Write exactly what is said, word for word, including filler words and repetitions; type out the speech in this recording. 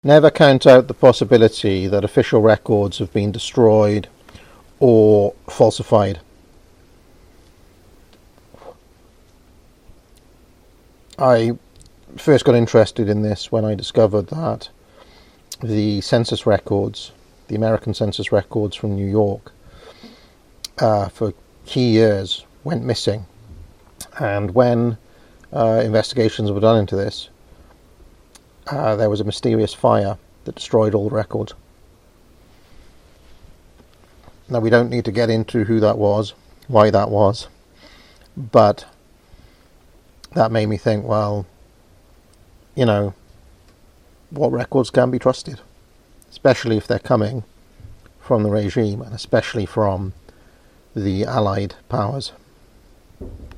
Never count out the possibility that official records have been destroyed or falsified. I first got interested in this when I discovered that the census records, the American census records from New York, uh, for key years went missing. And when uh, investigations were done into this, uh, there was a mysterious fire that destroyed all the records. Now, we don't need to get into who that was, why that was, but that made me think, well, you know, what records can be trusted, especially if they're coming from the regime and especially from the Allied powers.